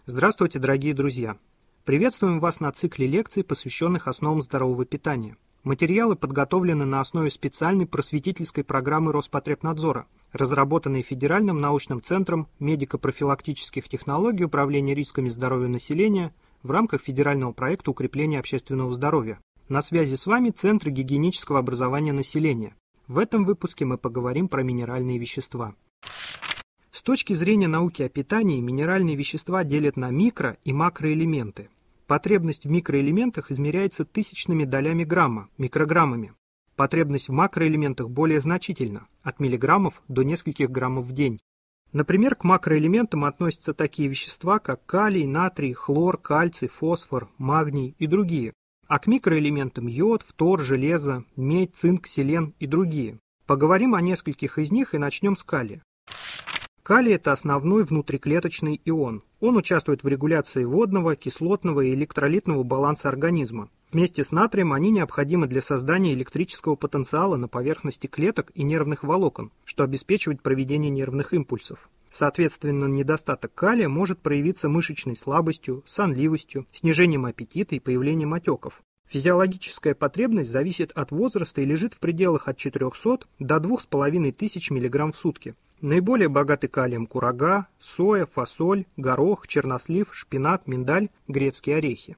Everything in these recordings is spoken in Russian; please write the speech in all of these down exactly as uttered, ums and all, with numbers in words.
Здравствуйте, дорогие друзья! Приветствуем вас на цикле лекций, посвященных основам здорового питания. Материалы подготовлены на основе специальной просветительской программы Роспотребнадзора, разработанной Федеральным научным центром медико-профилактических технологий управления рисками здоровья населения в рамках федерального проекта укрепления общественного здоровья. На связи с вами Центр гигиенического образования населения. В этом выпуске мы поговорим про минеральные вещества. С точки зрения науки о питании, минеральные вещества делят на микро- и макроэлементы. Потребность в микроэлементах измеряется тысячными долями грамма, микрограммами. Потребность в макроэлементах более значительна, от миллиграммов до нескольких граммов в день. Например, к макроэлементам относятся такие вещества, как калий, натрий, хлор, кальций, фосфор, магний и другие. А к микроэлементам йод, фтор, железо, медь, цинк, селен и другие. Поговорим о нескольких из них и начнем с калия. Калий – это основной внутриклеточный ион. Он участвует в регуляции водного, кислотного и электролитного баланса организма. Вместе с натрием они необходимы для создания электрического потенциала на поверхности клеток и нервных волокон, что обеспечивает проведение нервных импульсов. Соответственно, недостаток калия может проявиться мышечной слабостью, сонливостью, снижением аппетита и появлением отеков. Физиологическая потребность зависит от возраста и лежит в пределах от четырёхсот до двух с половиной тысяч миллиграмм в сутки. Наиболее богаты калием курага, соя, фасоль, горох, чернослив, шпинат, миндаль, грецкие орехи.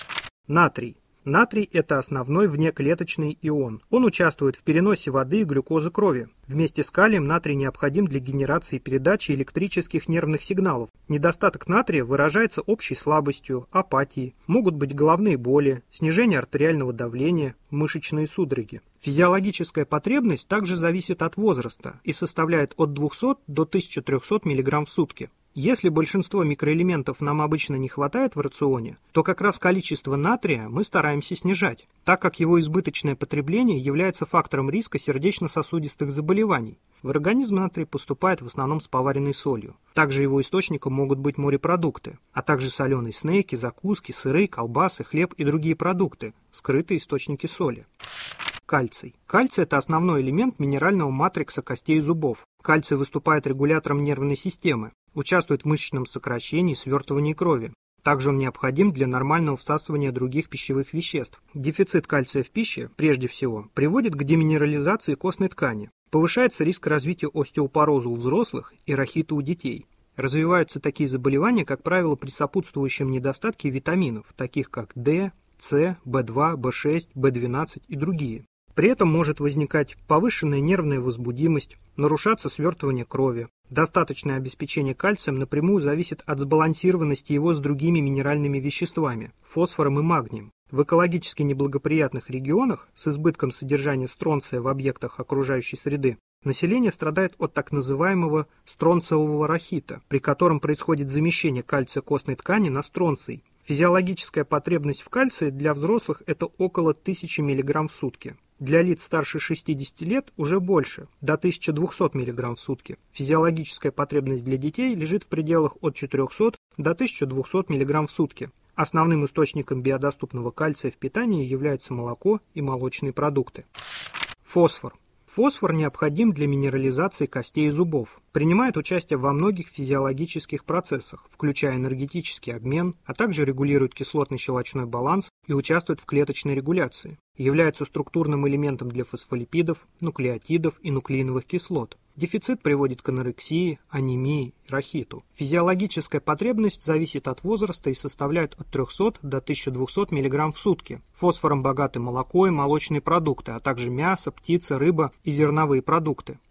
Натрий. Натрий – это основной внеклеточный ион. Он участвует в переносе воды и глюкозы крови. Вместе с калием натрий необходим для генерации и передачи электрических нервных сигналов. Недостаток натрия выражается общей слабостью, апатией, могут быть головные боли, снижение артериального давления, мышечные судороги. Физиологическая потребность также зависит от возраста и составляет от двухсот до тысячи трёхсот миллиграмм в сутки. Если большинство микроэлементов нам обычно не хватает в рационе, то как раз количество натрия мы стараемся снижать, так как его избыточное потребление является фактором риска сердечно-сосудистых заболеваний. В организм натрий поступает в основном с поваренной солью. Также его источником могут быть морепродукты, а также соленые снеки, закуски, сыры, колбасы, хлеб и другие продукты, скрытые источники соли. Кальций. Кальций – это основной элемент минерального матрикса костей и зубов. Кальций выступает регулятором нервной системы, участвует в мышечном сокращении и свертывании крови. Также он необходим для нормального всасывания других пищевых веществ. Дефицит кальция в пище, прежде всего, приводит к деминерализации костной ткани. Повышается риск развития остеопороза у взрослых и рахита у детей. Развиваются такие заболевания, как правило, при сопутствующем недостатке витаминов, таких как Д, С, бэ два, бэ шесть, бэ двенадцать и другие. При этом может возникать повышенная нервная возбудимость, нарушаться свертывание крови. Достаточное обеспечение кальцием напрямую зависит от сбалансированности его с другими минеральными веществами – фосфором и магнием. В экологически неблагоприятных регионах с избытком содержания стронция в объектах окружающей среды население страдает от так называемого стронциевого рахита, при котором происходит замещение кальция костной ткани на стронций. Физиологическая потребность в кальции для взрослых – это около тысячи миллиграмм в сутки. Для лиц старше шестидесяти лет уже больше, до тысячи двухсот миллиграмм в сутки. Физиологическая потребность для детей лежит в пределах от четырёхсот до тысячи двухсот миллиграмм в сутки. Основным источником биодоступного кальция в питании являются молоко и молочные продукты. Фосфор. Фосфор необходим для минерализации костей и зубов. Принимает участие во многих физиологических процессах, включая энергетический обмен, а также регулирует кислотно-щелочной баланс и участвует в клеточной регуляции. Является структурным элементом для фосфолипидов, нуклеотидов и нуклеиновых кислот. Дефицит приводит к анорексии, анемии, рахиту. Физиологическая потребность зависит от возраста и составляет от трёхсот до тысячи двухсот миллиграмм в сутки. Фосфором богаты молоко и молочные продукты, а также мясо, птица, рыба и зерновые продукты.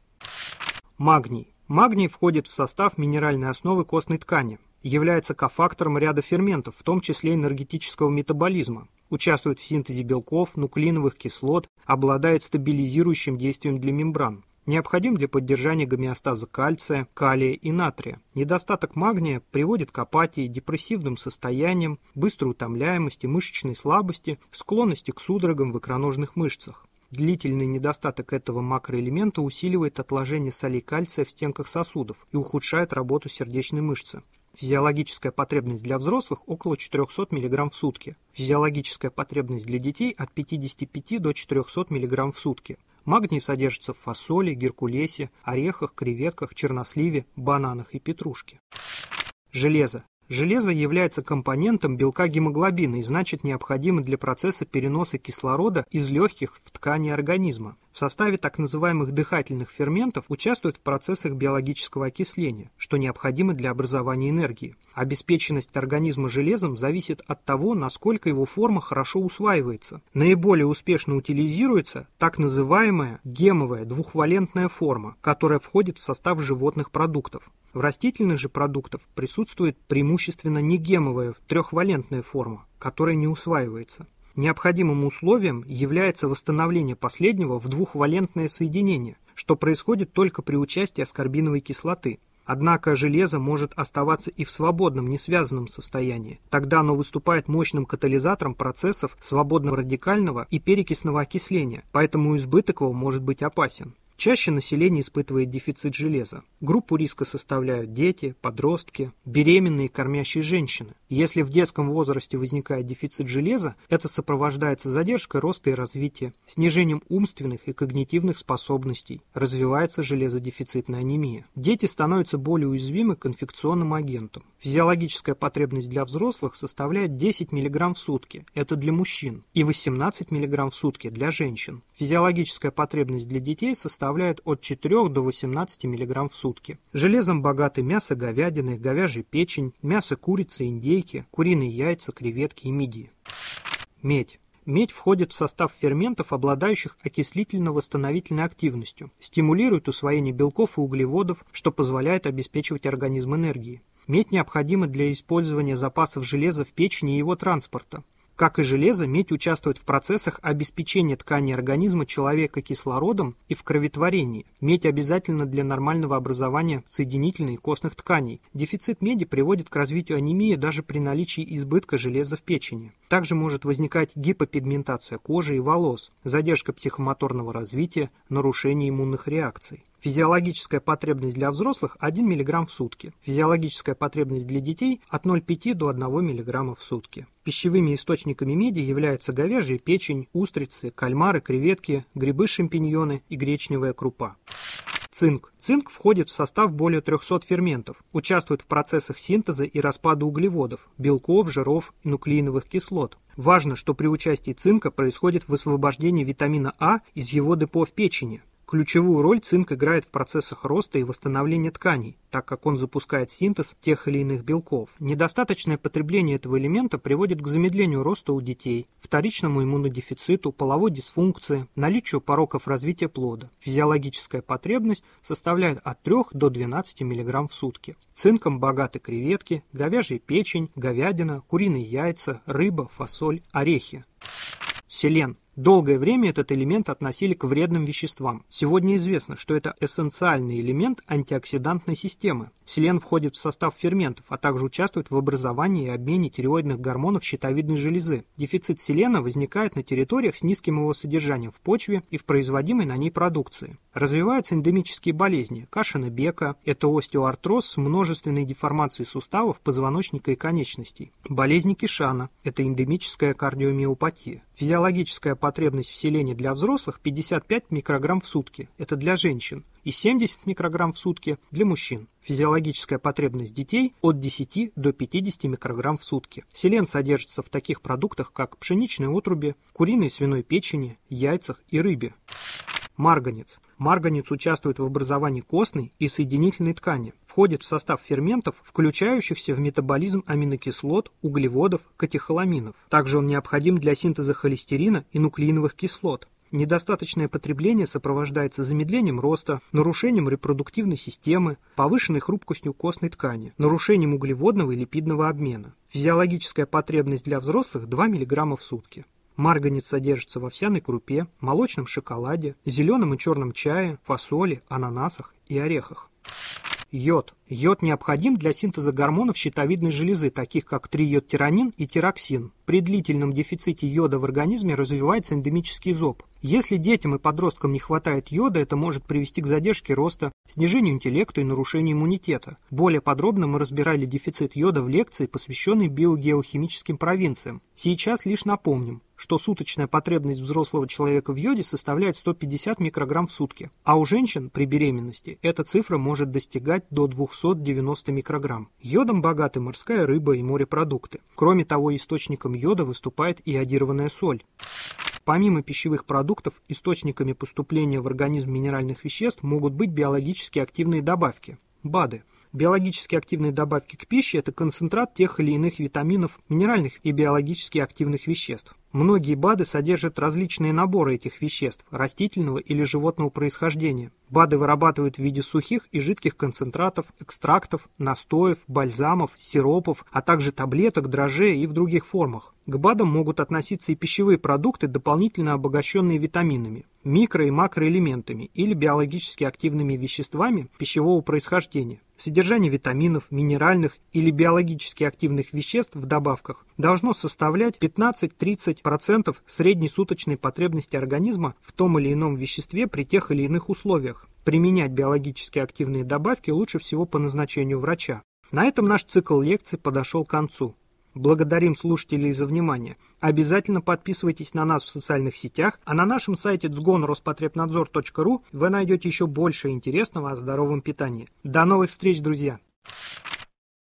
Магний. Магний входит в состав минеральной основы костной ткани. Является кофактором ряда ферментов, в том числе энергетического метаболизма. Участвует в синтезе белков, нуклеиновых кислот, обладает стабилизирующим действием для мембран. Необходим для поддержания гомеостаза кальция, калия и натрия. Недостаток магния приводит к апатии, депрессивным состояниям, быстрой утомляемости, мышечной слабости, склонности к судорогам в икроножных мышцах. Длительный недостаток этого макроэлемента усиливает отложение солей кальция в стенках сосудов и ухудшает работу сердечной мышцы. Физиологическая потребность для взрослых около четырёхсот миллиграмм в сутки. Физиологическая потребность для детей от пятидесяти пяти до четырёхсот миллиграмм в сутки. Магний содержится в фасоли, геркулесе, орехах, креветках, черносливе, бананах и петрушке. Железо. Железо является компонентом белка гемоглобина и значит необходимо для процесса переноса кислорода из легких в ткани организма. В составе так называемых дыхательных ферментов участвует в процессах биологического окисления, что необходимо для образования энергии. Обеспеченность организма железом зависит от того, насколько его форма хорошо усваивается. Наиболее успешно утилизируется так называемая гемовая двухвалентная форма, которая входит в состав животных продуктов. В растительных же продуктах присутствует преимущественно негемовая трехвалентная форма, которая не усваивается. Необходимым условием является восстановление последнего в двухвалентное соединение, что происходит только при участии аскорбиновой кислоты. Однако железо может оставаться и в свободном, несвязанном состоянии. Тогда оно выступает мощным катализатором процессов свободного радикального и перекисного окисления, поэтому избыток его может быть опасен. Чаще население испытывает дефицит железа. Группу риска составляют дети, подростки, беременные и кормящие женщины. Если в детском возрасте возникает дефицит железа, это сопровождается задержкой роста и развития, снижением умственных и когнитивных способностей, развивается железодефицитная анемия. Дети становятся более уязвимы к инфекционным агентам. Физиологическая потребность для взрослых составляет десять миллиграмм в сутки, это для мужчин, и восемнадцать миллиграмм в сутки для женщин. Физиологическая потребность для детей составляет от четырёх до восемнадцати миллиграмм в сутки. Железом богаты мясо говядины, говяжья печень, мясо курицы, индейки, куриные яйца, креветки и мидии. Медь. Медь входит в состав ферментов, обладающих окислительно-восстановительной активностью, стимулирует усвоение белков и углеводов, что позволяет обеспечивать организм энергией. Медь необходима для использования запасов железа в печени и его транспорта. Как и железо, медь участвует в процессах обеспечения тканей организма человека кислородом и в кроветворении. Медь обязательна для нормального образования соединительной и костных тканей. Дефицит меди приводит к развитию анемии даже при наличии избытка железа в печени. Также может возникать гипопигментация кожи и волос, задержка психомоторного развития, нарушение иммунных реакций. Физиологическая потребность для взрослых – один миллиграмм в сутки. Физиологическая потребность для детей – от ноль целых пяти десятых до одного миллиграмма в сутки. Пищевыми источниками меди являются говяжья печень, устрицы, кальмары, креветки, грибы-шампиньоны и гречневая крупа. Цинк. Цинк входит в состав более трехсот ферментов, участвует в процессах синтеза и распада углеводов, белков, жиров и нуклеиновых кислот. Важно, что при участии цинка происходит высвобождение витамина А из его депо в печени. Ключевую роль цинк играет в процессах роста и восстановления тканей, так как он запускает синтез тех или иных белков. Недостаточное потребление этого элемента приводит к замедлению роста у детей, вторичному иммунодефициту, половой дисфункции, наличию пороков развития плода. Физиологическая потребность составляет от трёх до двенадцати миллиграмм в сутки. Цинком богаты креветки, говяжья печень, говядина, куриные яйца, рыба, фасоль, орехи. Селен. Долгое время этот элемент относили к вредным веществам. Сегодня известно, что это эссенциальный элемент антиоксидантной системы. Селен входит в состав ферментов, а также участвует в образовании и обмене тиреоидных гормонов щитовидной железы. Дефицит селена возникает на территориях с низким его содержанием в почве и в производимой на ней продукции. Развиваются эндемические болезни – Кашина-Бека, это остеоартроз с множественной деформацией суставов, позвоночника и конечностей. Болезни Кишана – это эндемическая кардиомиопатия. Физиологическая потребность в селене для взрослых пятьдесят пять микрограмм в сутки, это для женщин, и семьдесят микрограмм в сутки для мужчин. Физиологическая потребность детей от десяти до пятидесяти микрограмм в сутки. Селен содержится в таких продуктах, как пшеничной отрубе, куриной и свиной печени, яйцах и рыбе. Марганец. Марганец участвует в образовании костной и соединительной ткани. Входит в состав ферментов, включающихся в метаболизм аминокислот, углеводов, катехоламинов. Также он необходим для синтеза холестерина и нуклеиновых кислот. Недостаточное потребление сопровождается замедлением роста, нарушением репродуктивной системы, повышенной хрупкостью костной ткани, нарушением углеводного и липидного обмена. Физиологическая потребность для взрослых – два миллиграмма в сутки. Марганец содержится в овсяной крупе, молочном шоколаде, зеленом и черном чае, фасоли, ананасах и орехах. Йод. Йод необходим для синтеза гормонов щитовидной железы, таких как трииодтиронин и тироксин. При длительном дефиците йода в организме развивается эндемический зоб. Если детям и подросткам не хватает йода, это может привести к задержке роста, снижению интеллекта и нарушению иммунитета. Более подробно мы разбирали дефицит йода в лекции, посвященной биогеохимическим провинциям. Сейчас лишь напомним. что суточная потребность взрослого человека в йоде составляет сто пятьдесят микрограмм в сутки, а у женщин при беременности эта цифра может достигать до двухсот девяноста микрограмм. Йодом богаты морская рыба и морепродукты. Кроме того, источником йода выступает иодированная соль. Помимо пищевых продуктов, источниками поступления в организм минеральных веществ могут быть биологически активные добавки – БАДы. Биологически активные добавки к пище – это концентрат тех или иных витаминов, минеральных и биологически активных веществ. Многие БАДы содержат различные наборы этих веществ – растительного или животного происхождения. БАДы вырабатывают в виде сухих и жидких концентратов, экстрактов, настоев, бальзамов, сиропов, а также таблеток, дрожжей и в других формах. К БАДам могут относиться и пищевые продукты, дополнительно обогащенные витаминами, микро- и макроэлементами или биологически активными веществами пищевого происхождения. Содержание витаминов, минеральных или биологически активных веществ в добавках должно составлять пятнадцать-тридцать процентов средней суточной потребности организма в том или ином веществе при тех или иных условиях. Применять биологически активные добавки лучше всего по назначению врача. На этом наш цикл лекций подошел к концу. Благодарим слушателей за внимание. Обязательно подписывайтесь на нас в социальных сетях, а на нашем сайте дзгон роспотребнадзор точка ру вы найдете еще больше интересного о здоровом питании. До новых встреч, друзья!